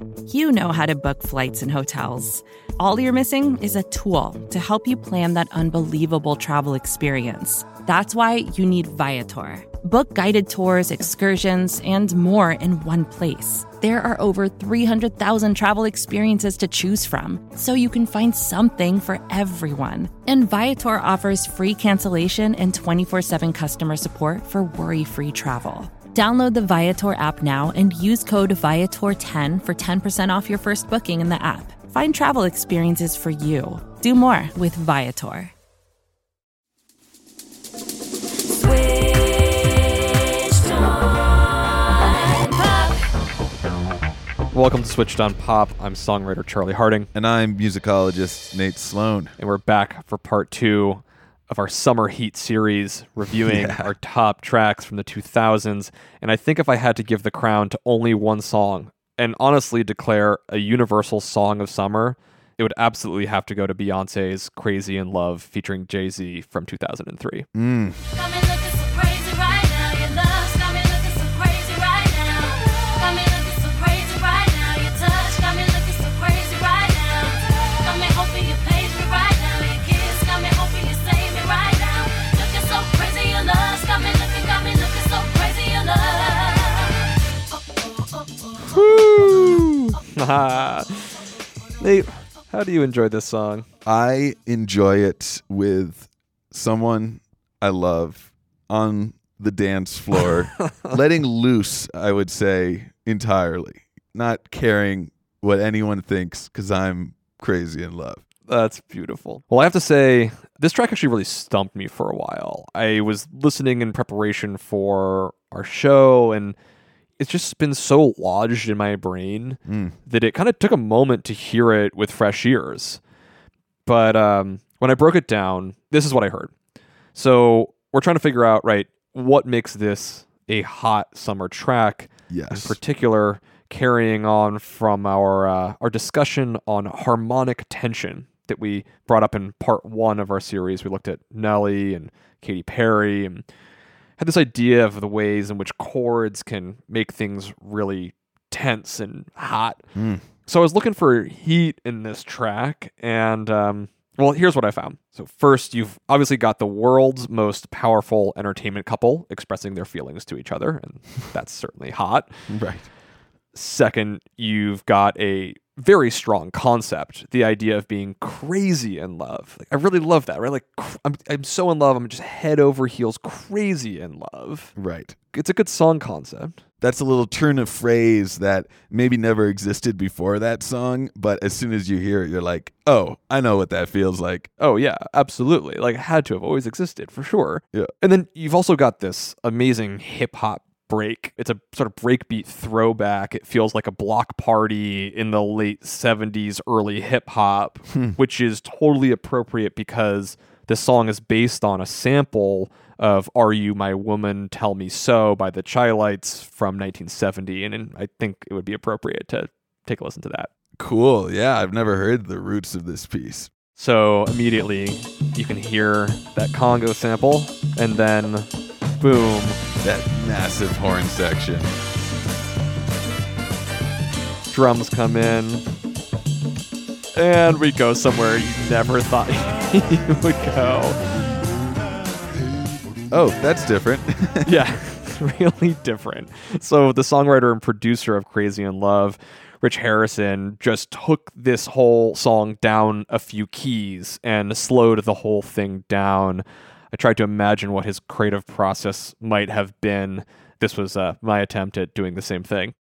You know how to book flights and hotels. All you're missing is a tool to help you plan that unbelievable travel experience. That's why you need Viator. Book guided tours, excursions, and more in one place. There are over 300,000 travel experiences to choose from, so you can find something for everyone. And Viator offers free cancellation and 24/7 customer support for worry-free travel. Download the Viator app now and use code Viator10 for 10% off your first booking in the app. Find travel experiences for you. Do more with Viator. Welcome to Switched on Pop. I'm songwriter Charlie Harding. And I'm musicologist Nate Sloan. And we're back for part 2 of our Summer Heat series, reviewing our top tracks from the 2000s. And I think if I had to give the crown to only one song, and honestly declare a universal song of summer, it would absolutely have to go to Beyonce's Crazy in Love featuring Jay-Z from 2003. Nate, how do you enjoy this song? I enjoy it with someone I love on the dance floor, letting loose, I would say, entirely. Not caring what anyone thinks because I'm crazy in love. That's beautiful. Well, I have to say, this track actually really stumped me for a while. I was listening in preparation for our show, and it's just been so lodged in my brain that it kind of took a moment to hear it with fresh ears. But when I broke it down, this is what I heard. So we're trying to figure out, right, what makes this a hot summer track? Yes. In particular, carrying on from our discussion on harmonic tension that we brought up in part 1 of our series. We looked at Nelly and Katy Perry and had this idea of the ways in which chords can make things really tense and hot. So I was looking for heat in this track, and well, here's what I found. So first, you've obviously got the world's most powerful entertainment couple expressing their feelings to each other, and that's certainly hot. Right. Second, you've got a very strong concept, the idea of being crazy in love. Like, I really love that, right? Like, I'm so in love, I'm just head over heels crazy in love. Right. It's a good song concept. That's a little turn of phrase that maybe never existed before that song, but as soon as you hear it, you're like, oh, I know what that feels like. Oh, yeah, absolutely. Like, it had to have always existed, for sure. Yeah. And then you've also got this amazing hip-hop break. It's a sort of breakbeat throwback. It feels like a block party in the late 70s, early hip-hop, which is totally appropriate because this song is based on a sample of Are You My Woman, Tell Me So by the Chi-Lites from 1970, and I think it would be appropriate to take a listen to that. Cool. Yeah, I've never heard the roots of this piece. So immediately you can hear that Congo sample, and then boom. That massive horn section. Drums come in, and we go somewhere you never thought you would go. Oh, that's different. Yeah, really different. So the songwriter and producer of Crazy in Love, Rich Harrison, just took this whole song down a few keys and slowed the whole thing down. I tried to imagine what his creative process might have been. This was my attempt at doing the same thing.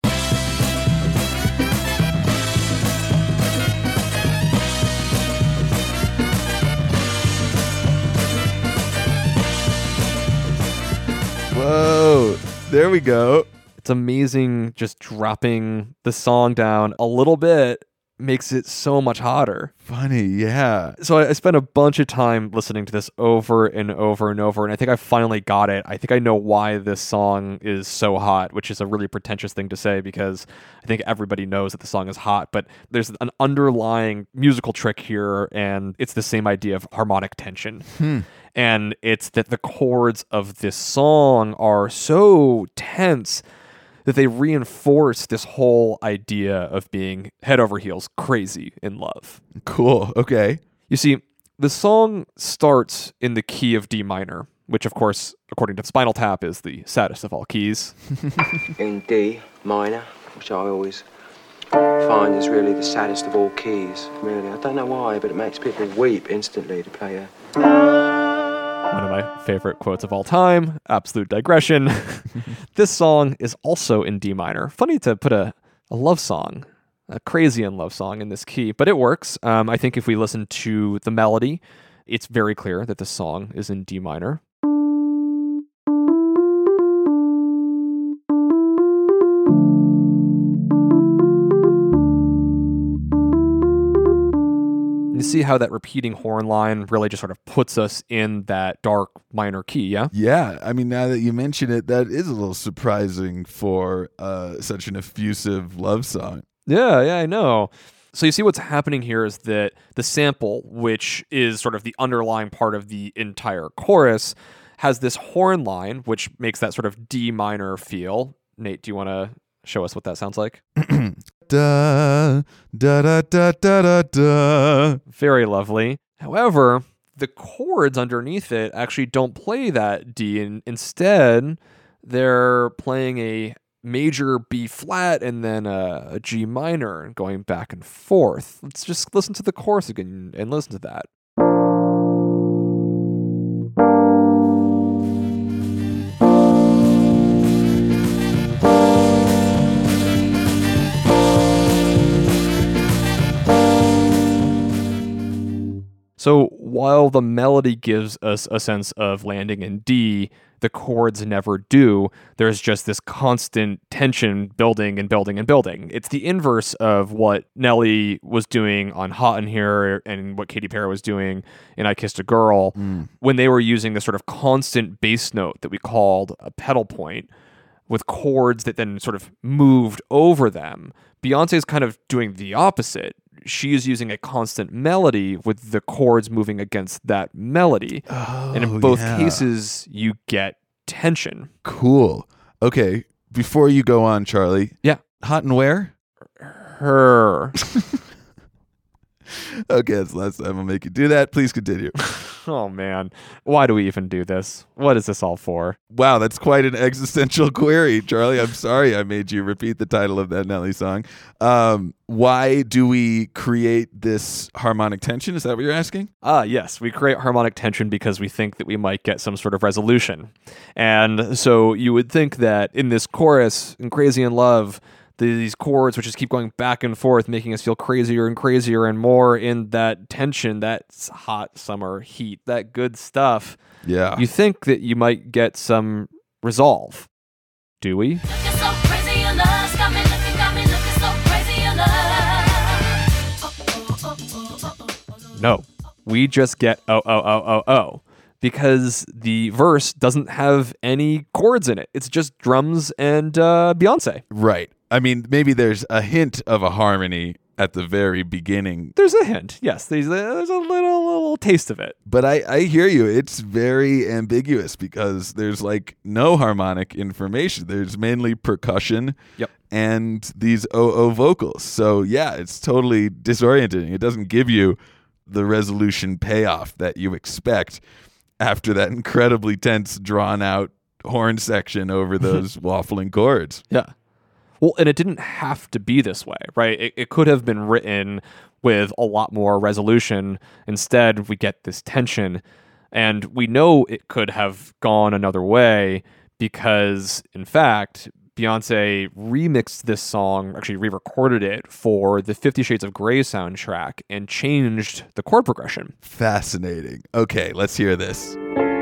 Whoa, there we go. It's amazing just dropping the song down a little bit makes it so much hotter. Funny, yeah. So I spent a bunch of time listening to this over and over and over, and I think I finally got it. I think I know why this song is so hot, which is a really pretentious thing to say because I think everybody knows that the song is hot, but there's an underlying musical trick here, and it's the same idea of harmonic tension. And it's that the chords of this song are so tense that they reinforce this whole idea of being head over heels crazy in love. Cool. Okay. You see, the song starts in the key of D minor, which of course, according to Spinal Tap, is the saddest of all keys. In D minor, which I always find is really the saddest of all keys, really. I don't know why, but it makes people weep instantly to play a... One of my favorite quotes of all time, absolute digression. This song is also in D minor. Funny to put a love song, a crazy in love song in this key, but it works. I think if we listen to the melody, it's very clear that the song is in D minor. You see how that repeating horn line really just sort of puts us in that dark minor key, yeah? Yeah, I mean, now that you mention it, that is a little surprising for such an effusive love song. Yeah, I know. So you see what's happening here is that the sample, which is sort of the underlying part of the entire chorus, has this horn line, which makes that sort of D minor feel. Nate, do you want to show us what that sounds like? Da, da, da, da, da, da, da. Very lovely. However, the chords underneath it actually don't play that D, and instead they're playing a major B flat and then a G minor going back and forth. Let's just listen to the chorus again and listen to that. So while the melody gives us a sense of landing in D, the chords never do. There's just this constant tension building and building and building. It's the inverse of what Nelly was doing on Hot in Here and what Katy Perry was doing in I Kissed a Girl when they were using this sort of constant bass note that we called a pedal point with chords that then sort of moved over them. Beyonce's kind of doing the opposite. She is using a constant melody with the chords moving against that melody. And in both cases, you get tension. Cool. Okay, before you go on, Charlie. Yeah. Hot and where? Her. Okay, that's the last time I'll make you do that. Please continue. Oh, man. Why do we even do this? What is this all for? Wow, that's quite an existential query, Charlie. I'm sorry I made you repeat the title of that Nelly song. Why do we create this harmonic tension? Is that what you're asking? Yes. We create harmonic tension because we think that we might get some sort of resolution. And so you would think that in this chorus, in Crazy in Love, these chords which just keep going back and forth, making us feel crazier and crazier and more in that tension, that hot summer heat, that good stuff. Yeah. You think that you might get some resolve. Do we? No. We just get oh. Because the verse doesn't have any chords in it. It's just drums and Beyonce. Right. I mean, maybe there's a hint of a harmony at the very beginning. There's a hint. Yes, there's a little taste of it. But I hear you. It's very ambiguous because there's like no harmonic information. There's mainly percussion and these vocals. So yeah, it's totally disorienting. It doesn't give you the resolution payoff that you expect after that incredibly tense, drawn out horn section over those waffling chords. Yeah. Well, and it didn't have to be this way, right? It could have been written with a lot more resolution. Instead, we get this tension. And we know it could have gone another way because, in fact, Beyonce remixed this song, actually re-recorded it for the 50 Shades of Grey soundtrack and changed the chord progression. Fascinating. Okay, let's hear this.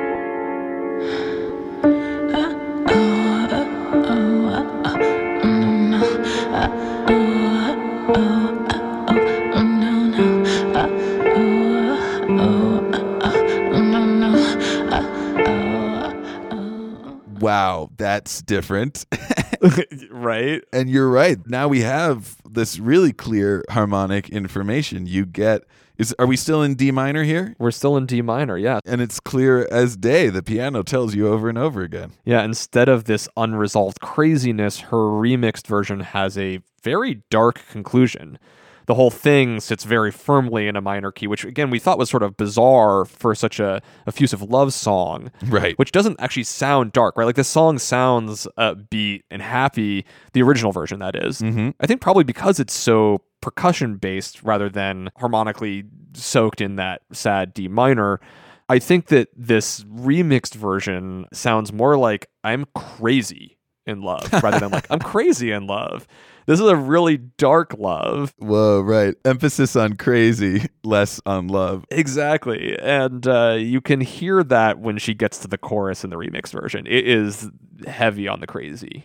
Wow, that's different. Right? And you're right. Now we have this really clear harmonic information. You get Are we still in D minor here? We're still in D minor, yeah. And it's clear as day. The piano tells you over and over again. Yeah, instead of this unresolved craziness, her remixed version has a very dark conclusion. The whole thing sits very firmly in a minor key, which, again, we thought was sort of bizarre for such a effusive love song. Right. Which doesn't actually sound dark, right? Like, this song sounds upbeat and happy, the original version, that is. Mm-hmm. I think probably because it's so percussion-based rather than harmonically soaked in that sad D minor, I think that this remixed version sounds more like I'm crazy in love rather than like I'm crazy in love. This is a really dark love. Whoa, right. Emphasis on crazy, less on love. Exactly. And you can hear that when she gets to the chorus in the remix version. It is heavy on the crazy.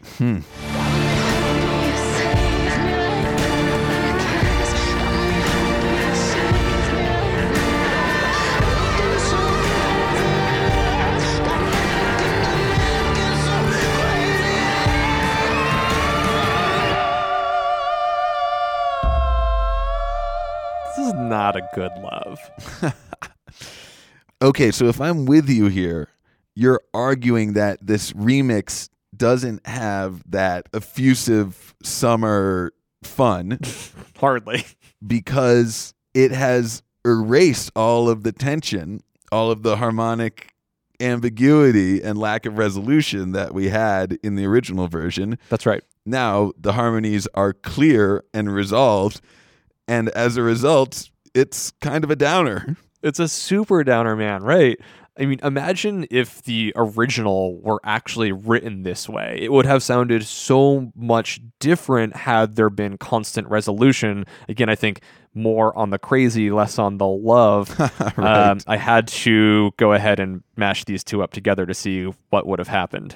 This is not a good love. Okay, so if I'm with you here, you're arguing that this remix doesn't have that effusive summer fun Hardly. because it has erased all of the tension, all of the harmonic ambiguity and lack of resolution that we had in the original version. That's right. Now the harmonies are clear and resolved, and as a result, it's kind of a downer. It's a super downer, man, right? I mean, imagine if the original were actually written this way. It would have sounded so much different had there been constant resolution. Again, I think more on the crazy, less on the love. Right. I had to go ahead and mash these two up together to see what would have happened.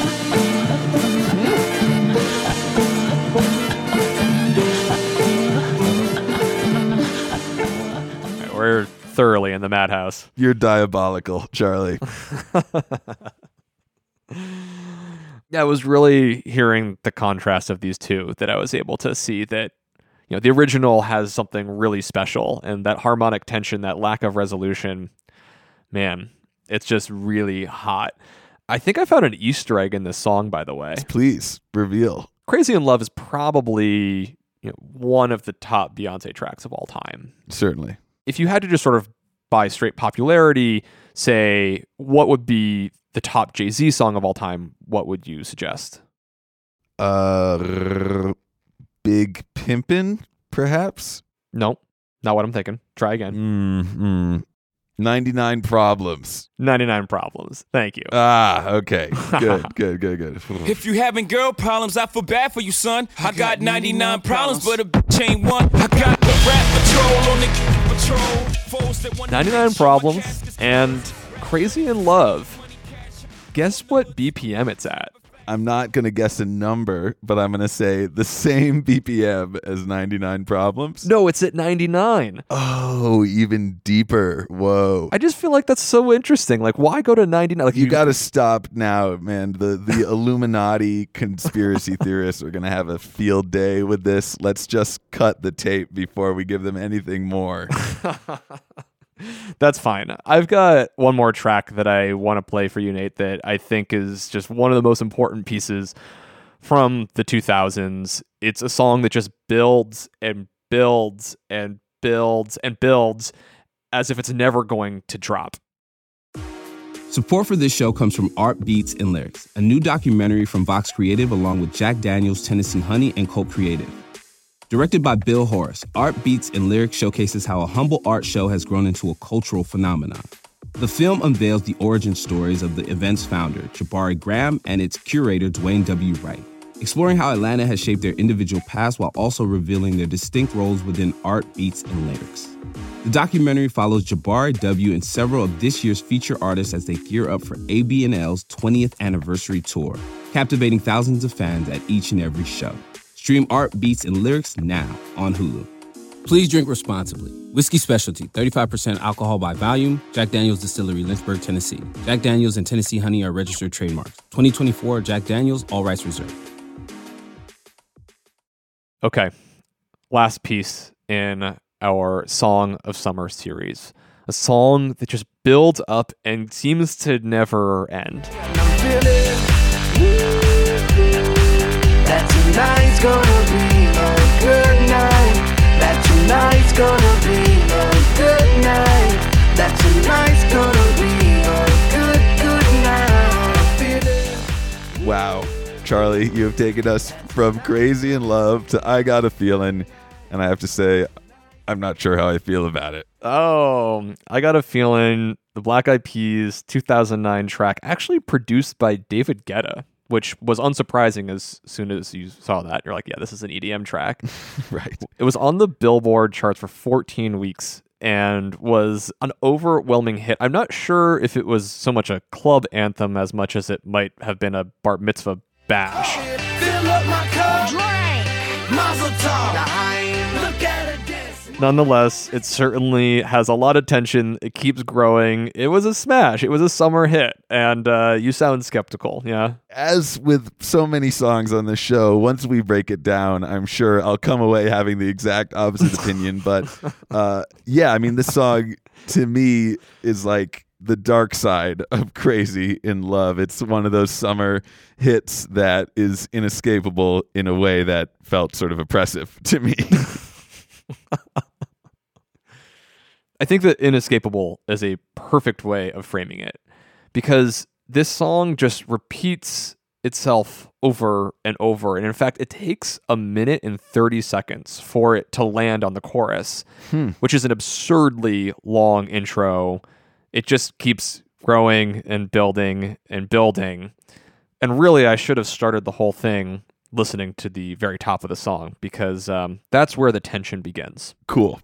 We're thoroughly in the madhouse. You're diabolical, Charlie. Yeah, it was really hearing the contrast of these two that I was able to see that, you know, the original has something really special, and that harmonic tension, that lack of resolution, man, it's just really hot. I think I found an Easter egg in this song, by the way. Please reveal. Crazy in Love is probably, you know, one of the top Beyonce tracks of all time. Certainly. If you had to just sort of by straight popularity say what would be the top Jay-Z song of all time, what would you suggest? Big Pimpin', perhaps? No, not what I'm thinking. Try again. 99 Problems. 99 Problems. Thank you. Okay. Good. If you having girl problems, I feel bad for you, son. I got 99 problems, but a bitch ain't one. I got the rap patrol on the patrol. 99 Problems and Crazy in Love. Guess what BPM it's at? I'm not going to guess a number, but I'm going to say the same BPM as 99 Problems. No, it's at 99. Oh, even deeper. Whoa. I just feel like that's so interesting. Like, why go to 99? Like, You got to stop now, man. The Illuminati conspiracy theorists are going to have a field day with this. Let's just cut the tape before we give them anything more. That's fine. I've got one more track that I want to play for you, Nate, that I think is just one of the most important pieces from the 2000s. It's a song that just builds and builds and builds and builds as if it's never going to drop. Support for this show comes from Art Beats and Lyrics, a new documentary from Vox Creative along with Jack Daniels, Tennessee Honey, and Colt Creative. Directed by Bill Horace, Art Beats and Lyrics showcases how a humble art show has grown into a cultural phenomenon. The film unveils the origin stories of the event's founder, Jabari Graham, and its curator, Dwayne W. Wright, exploring how Atlanta has shaped their individual paths while also revealing their distinct roles within Art Beats and Lyrics. The documentary follows Jabari W. and several of this year's feature artists as they gear up for AB&L's 20th anniversary tour, captivating thousands of fans at each and every show. Stream Art Beats and Lyrics now on Hulu. Please drink responsibly. Whiskey Specialty, 35% alcohol by volume. Jack Daniel's Distillery, Lynchburg, Tennessee. Jack Daniel's and Tennessee Honey are registered trademarks. 2024 Jack Daniel's, all rights reserved. Okay. Last piece in our Song of Summer series. A song that just builds up and seems to never end. That tonight's gonna be a good night. That tonight's gonna be a good night. That tonight's gonna be a good night. Wow. Charlie, you have taken us from Crazy in Love to I Got a Feeling, and I have to say, I'm not sure how I feel about it. Oh, I Got a Feeling, the Black Eyed Peas 2009 track, actually produced by David Guetta, which was unsurprising as soon as you saw that. You're like, yeah, this is an EDM track. Right. It was on the Billboard charts for 14 weeks and was an overwhelming hit. I'm not sure if it was so much a club anthem as much as it might have been a bar mitzvah bash. Fill up my cup. Drink. Mazel tov. Look at it dance. Nonetheless, it certainly has a lot of tension. It keeps growing. It was a smash. It was a summer hit. And you sound skeptical, yeah? As with so many songs on the show, once we break it down, I'm sure I'll come away having the exact opposite opinion. But yeah, I mean, this song to me is like the dark side of Crazy in Love. It's one of those summer hits that is inescapable in a way that felt sort of oppressive to me. I think that inescapable is a perfect way of framing it, because this song just repeats itself over and over. And in fact, it takes a minute and 30 seconds for it to land on the chorus, which is an absurdly long intro. It just keeps growing and building and building. And really, I should have started the whole thing listening to the very top of the song, because that's where the tension begins. Cool.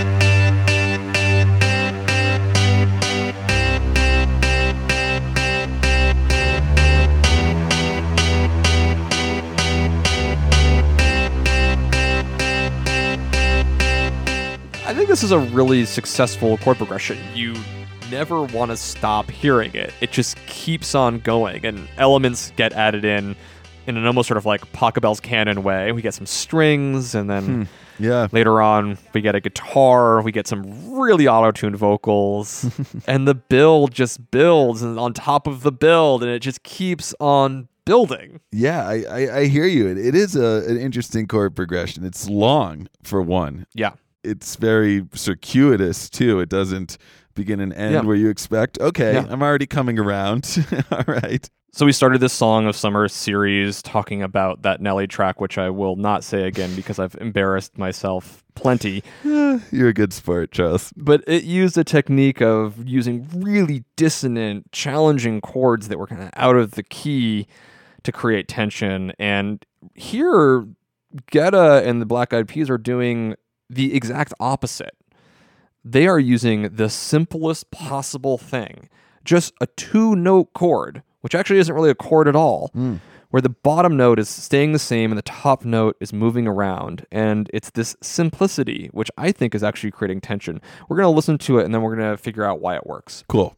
I think this is a really successful chord progression. You never want to stop hearing it. It just keeps on going, and elements get added in an almost sort of like Pachelbel's canon way. We get some strings, and then later on we get a guitar. We get some really auto-tuned vocals, and the build just builds, and on top of the build, and it just keeps on building. Yeah, I hear you. It is an interesting chord progression. It's long for one. Yeah. It's very circuitous too. It doesn't begin and end where you expect. Okay, I'm already coming around. All right. So we started this Song of Summer series talking about that Nelly track, which I will not say again because I've embarrassed myself plenty. You're a good sport, Charles. But it used a technique of using really dissonant, challenging chords that were kind of out of the key to create tension. And here, Guetta and the Black Eyed Peas are doing the exact opposite. They are using the simplest possible thing, just a 2-note chord, which actually isn't really a chord at all, where the bottom note is staying the same and the top note is moving around. And it's this simplicity, which I think is actually creating tension. We're going to listen to it, and then we're going to figure out why it works. Cool.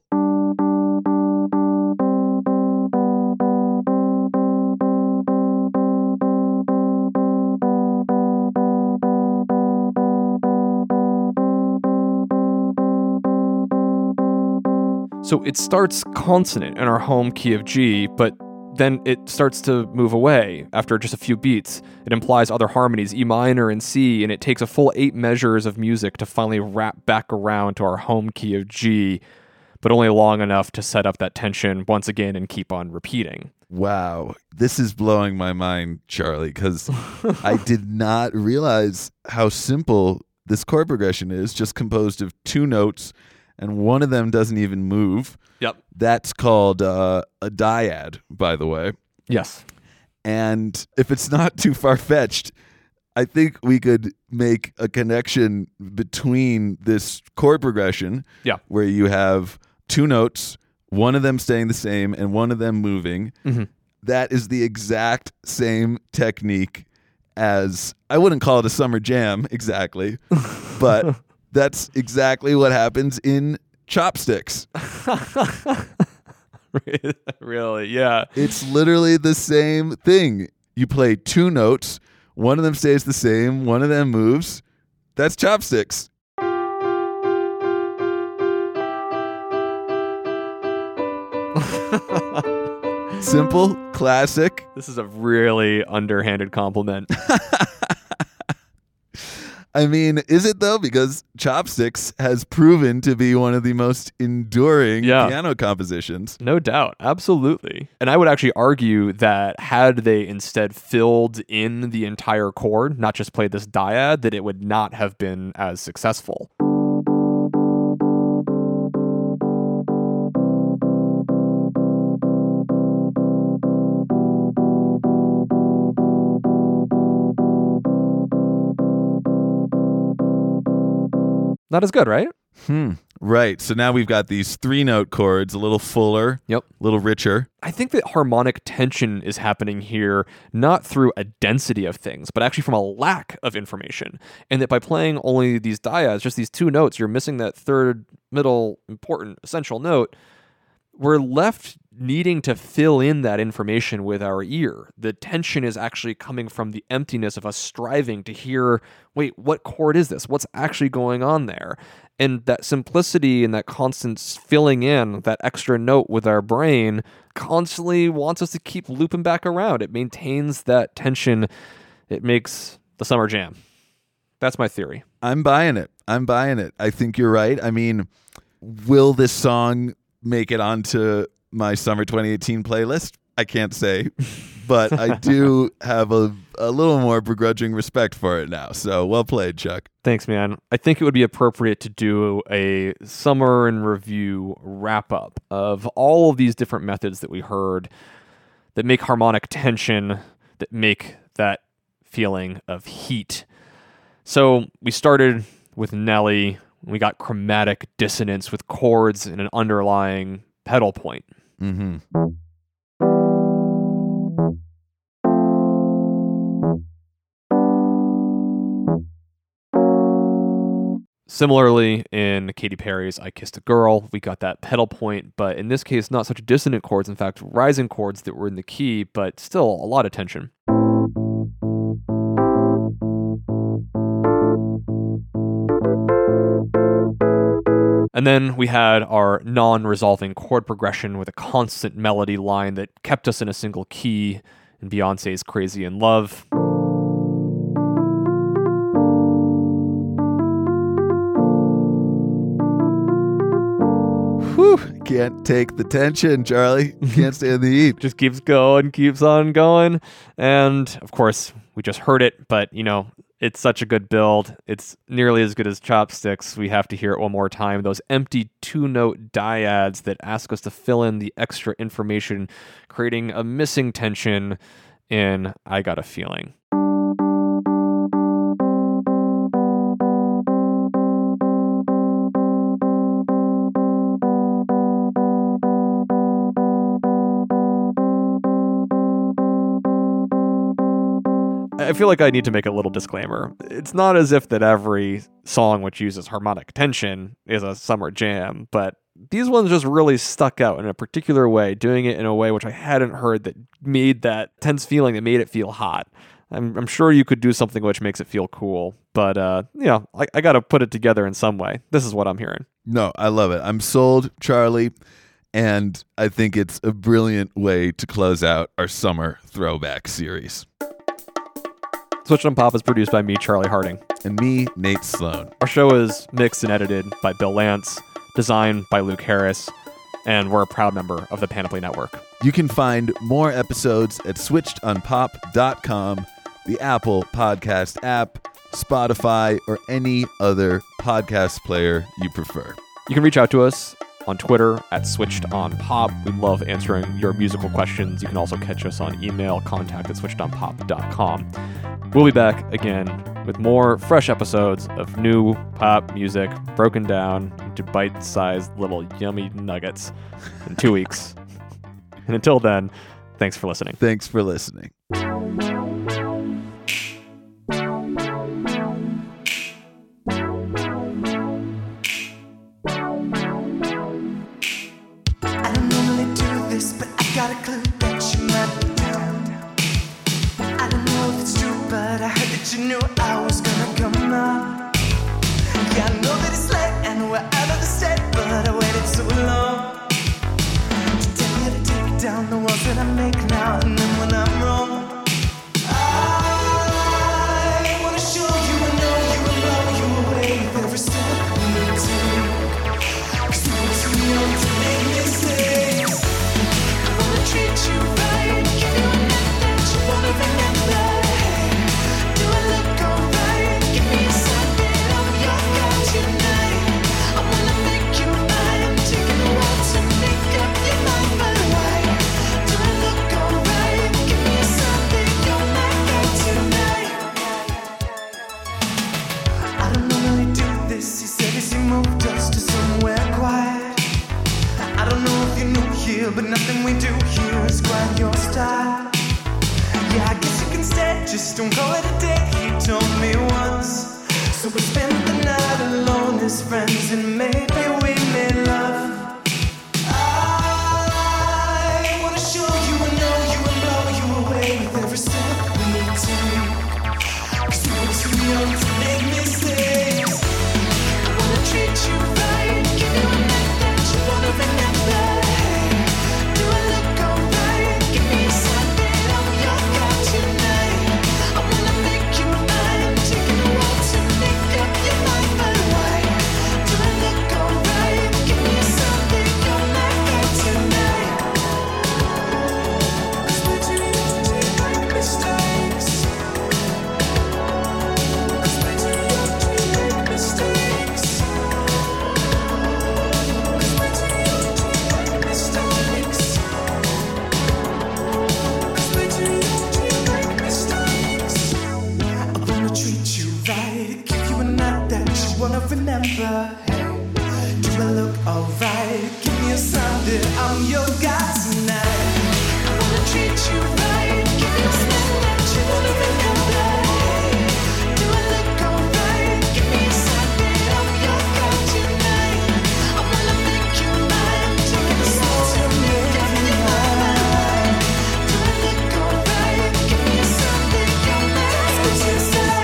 So it starts consonant in our home key of G, but then it starts to move away after just a few beats. It implies other harmonies, E minor and C, and it takes a full 8 measures of music to finally wrap back around to our home key of G, but only long enough to set up that tension once again and keep on repeating. Wow. This is blowing my mind, Charlie, because I did not realize how simple this chord progression is, just composed of 2 notes, and one of them doesn't even move. Yep. That's called a dyad, by the way. Yes. And if it's not too far-fetched, I think we could make a connection between this chord progression, where you have 2 notes, one of them staying the same and one of them moving. Mm-hmm. That is the exact same technique as, I wouldn't call it a summer jam exactly, but that's exactly what happens in Chopsticks. Really? Yeah. It's literally the same thing. You play 2 notes, one of them stays the same, one of them moves. That's Chopsticks. Simple, classic. This is a really underhanded compliment. I mean, is it though? Because Chopsticks has proven to be one of the most enduring piano compositions. No doubt. Absolutely. And I would actually argue that had they instead filled in the entire chord, not just played this dyad, that it would not have been as successful. Not as good, right? Right. So now we've got these 3-note chords, a little fuller, Yep. a little richer. I think that harmonic tension is happening here not through a density of things, but actually from a lack of information. And that by playing only these dyads, just these 2 notes, you're missing that third, middle, important, essential note. We're left needing to fill in that information with our ear. The tension is actually coming from the emptiness of us striving to hear, wait, what chord is this? What's actually going on there? And that simplicity and that constant filling in that extra note with our brain constantly wants us to keep looping back around. It maintains that tension. It makes the summer jam. That's my theory. I'm buying it. I think you're right. I mean, will this song make it onto my summer 2018 playlist? I can't say, but I do have a little more begrudging respect for it now. So well played, Chuck. Thanks, man. I think it would be appropriate to do a summer in review wrap up of all of these different methods that we heard that make harmonic tension, that make that feeling of heat. So we started with Nelly. We got chromatic dissonance with chords and an underlying pedal point. Mm-hmm. Similarly, in Katy Perry's I Kissed a Girl, we got that pedal point, but in this case, not such dissonant chords. In fact, rising chords that were in the key, but still a lot of tension. And then we had our non-resolving chord progression with a constant melody line that kept us in a single key in Beyoncé's Crazy in Love. Whew, can't take the tension, Charlie. Can't stand the heat. Just keeps going, keeps on going. And of course, we just heard it, but you know, it's such a good build. It's nearly as good as Chopsticks. We have to hear it one more time. Those empty 2-note dyads that ask us to fill in the extra information, creating a missing tension in I Got a Feeling. I feel like I need to make a little disclaimer. It's not as if that every song which uses harmonic tension is a summer jam, but these ones just really stuck out in a particular way, doing it in a way which I hadn't heard that made that tense feeling, that made it feel hot. I'm sure you could do something which makes it feel cool, but I got to put it together in some way. This is what I'm hearing. No, I love it. I'm sold, Charlie, and I think it's a brilliant way to close out our summer throwback series. Switched on Pop is produced by me, Charlie Harding. And me, Nate Sloan. Our show is mixed and edited by Bill Lance, designed by Luke Harris, and we're a proud member of the Panoply Network. You can find more episodes at switchedonpop.com, the Apple Podcast app, Spotify, or any other podcast player you prefer. You can reach out to us on Twitter at SwitchedOnPop. We love answering your musical questions. You can also catch us on email, contact@switchedonpop.com. We'll be back again with more fresh episodes of new pop music broken down into bite-sized little yummy nuggets in 2 weeks. And until then, thanks for listening. Thanks for listening. You knew I was gonna come up. this. He said as he moved us to somewhere quiet. I don't know if you're new here, but nothing we do here is quite your style. Yeah, I guess you can stay, just don't call it a day, he told me once. So we spent the night alone as friends, and maybe we made love. I wanna show you and know you and blow you away with every step we take. 'Cause we were too young to make mistakes. I wanna treat you right, give you a night that you wanna remember. Hey, do I look alright? Give me a sign that I'm your guy tonight. I wanna make you mine, taking a walk to make up your mind. But why? Do I look alright? Give me a sign that you're my guy tonight. 'Cause we're too young to make mistakes. 'Cause we're too young to make mistakes. 'Cause we're too young to make mistakes. 'Cause we're too young to make mistakes. I wanna treat you right, give you a night that you wanna remember. Hey, do I look alright? Give me a sign that I'm your guy tonight. I wanna treat you right, give you a sign that you wanna remember. Hey, do I look alright? Give me a sign that I'm your guy tonight. I wanna make you mine, take a walk to make up your mind. Do I look alright? Give me a sign that you're my guy tonight.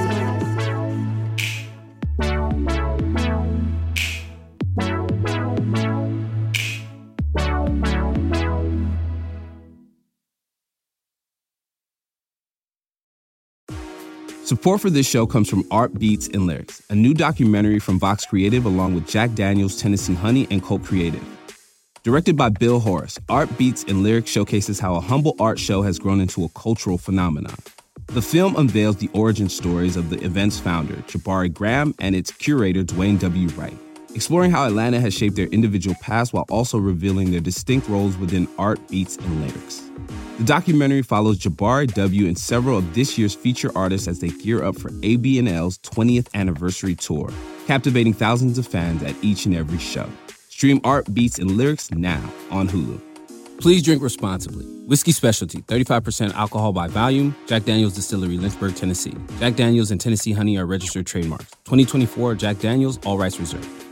Support for this show comes from Art Beats and Lyrics, a new documentary from Vox Creative along with Jack Daniels, Tennessee Honey, and Colt Creative. Directed by Bill Horace, Art Beats and Lyrics showcases how a humble art show has grown into a cultural phenomenon. The film unveils the origin stories of the event's founder, Jabari Graham, and its curator, Dwayne W. Wright, exploring how Atlanta has shaped their individual paths while also revealing their distinct roles within Art Beats and Lyrics. The documentary follows Jabari W. and several of this year's feature artists as they gear up for AB&L's 20th anniversary tour, captivating thousands of fans at each and every show. Stream Art Beats and Lyrics now on Hulu. Please drink responsibly. Whiskey Specialty, 35% alcohol by volume. Jack Daniel's Distillery, Lynchburg, Tennessee. Jack Daniel's and Tennessee Honey are registered trademarks. 2024 Jack Daniel's, all rights reserved.